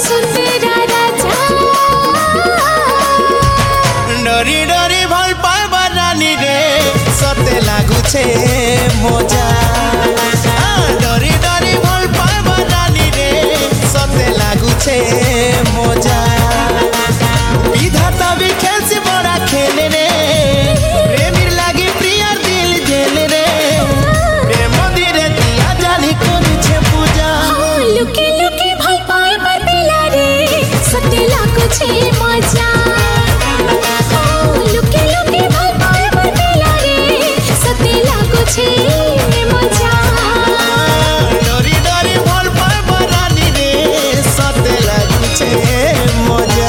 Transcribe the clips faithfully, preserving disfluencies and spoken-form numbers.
सुंदरा राजा डरी डरी भल पाइबा रानी रे सते लागुछे मजा डरी डरी भल पाइबा रानी रे सते लागुछे मजा विधाता भी खेलसी बड़ा खेले रे प्रेमीर लागी प्रियार दिल जेले रे प्रेम दिरे दिया जाली करुछे पूजा लुके लुके भल पाइबा बेला रे सते लागुछे मजा लुके लुके भल पाइबा बेला रे सते लागुछे मजा डरी डरी भल पाइबा रानी रे सते लागुछे मजा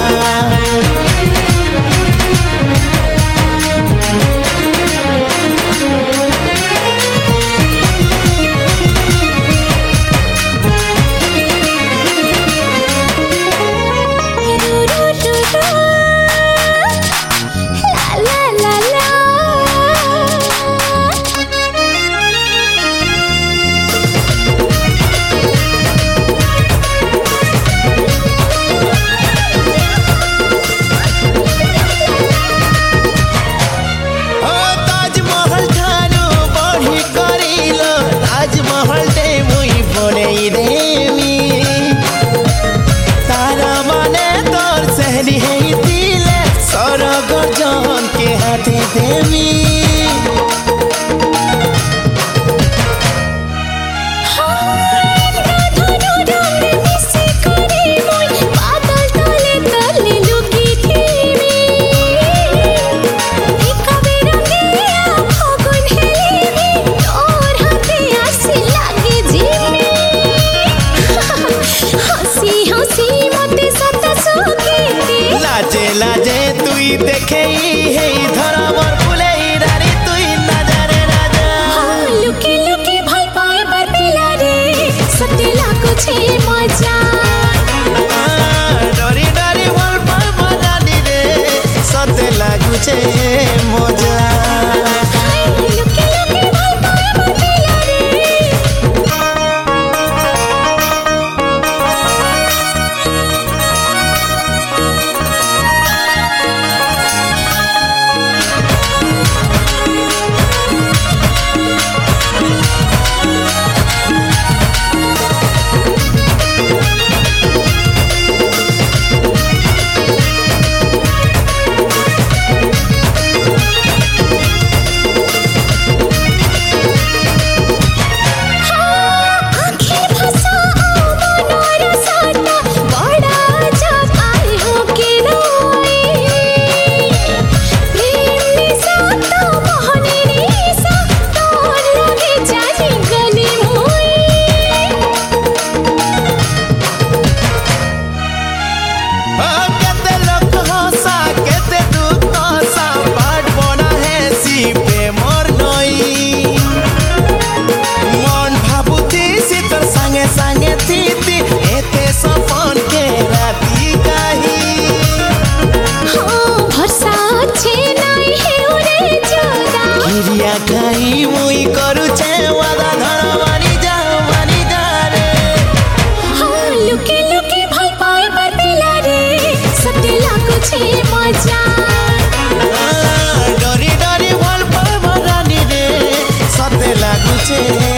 देवी लाजे लाजे तुई देखे हे धरा मोर फुले रानी तुई नजरे राजा लुके लुके भल पाइबा बेला रे सते लागुछे मजा डरी डरी भल पाइबा रानी रे सते लागुछे मजा लुके लुके भल पाइबा बेला रे गाई मुई करुछे वादा धरा मानी जा मानी जा रे लुके लुके भल पाइबा बेला रे सते लागुछे मजा डरी डरी भल पाइबा रानी रे सते लागुछे